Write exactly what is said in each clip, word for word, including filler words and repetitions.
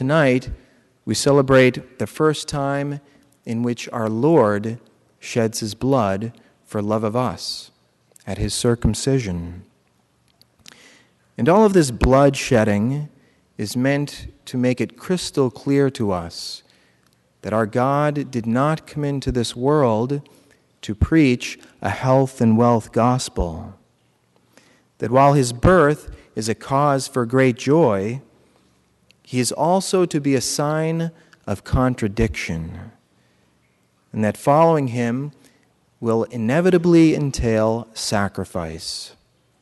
tonight we celebrate the first time in which our Lord sheds his blood for love of us at his circumcision. And all of this blood shedding is meant to make it crystal clear to us that our God did not come into this world to preach a health and wealth gospel. That while his birth is a cause for great joy, he is also to be a sign of contradiction, and that following him will inevitably entail sacrifice.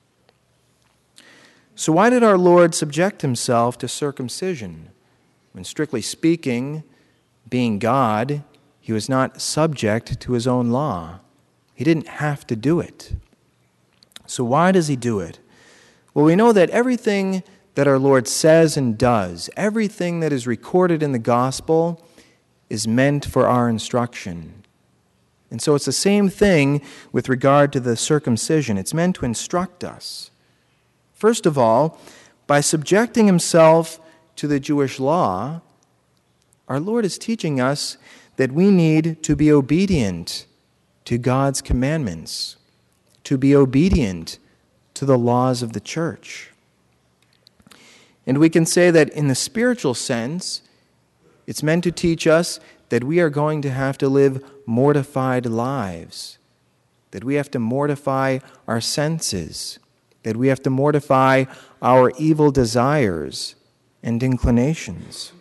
So why did our Lord subject himself to circumcision? When strictly speaking, being God, he was not subject to his own law. He didn't have to do it. So why does he do it? Well, we know that everything that our Lord says and does, everything that is recorded in the gospel, is meant for our instruction. And so it's the same thing with regard to the circumcision. It's meant to instruct us. First of all, by subjecting himself to the Jewish law, our Lord is teaching us that we need to be obedient to God's commandments, to be obedient to the laws of the church. And we can say that in the spiritual sense, it's meant to teach us that we are going to have to live mortified lives, that we have to mortify our senses, that we have to mortify our evil desires and inclinations.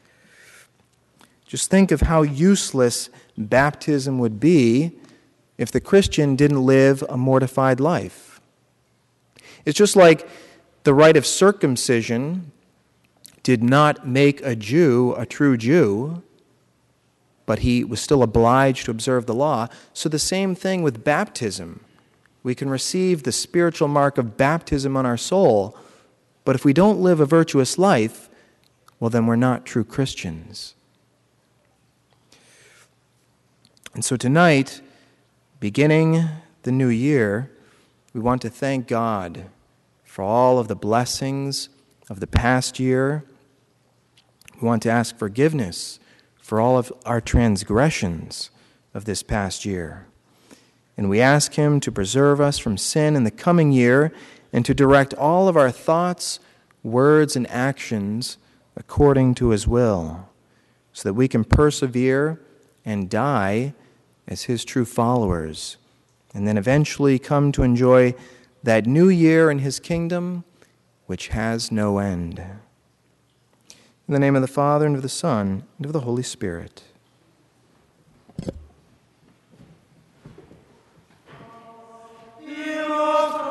Just think of how useless baptism would be if the Christian didn't live a mortified life. It's just like the rite of circumcision did not make a Jew a true Jew, but he was still obliged to observe the law. So the same thing with baptism. We can receive the spiritual mark of baptism on our soul, but if we don't live a virtuous life, well, then we're not true Christians. And so tonight, beginning the new year, we want to thank God for all of the blessings of the past year. We want to ask forgiveness for all of our transgressions of this past year. And we ask him to preserve us from sin in the coming year and to direct all of our thoughts, words, and actions according to his will, so that we can persevere and die as his true followers, and then eventually come to enjoy that new year in his kingdom, which has no end. In the name of the Father, and of the Son, and of the Holy Spirit. He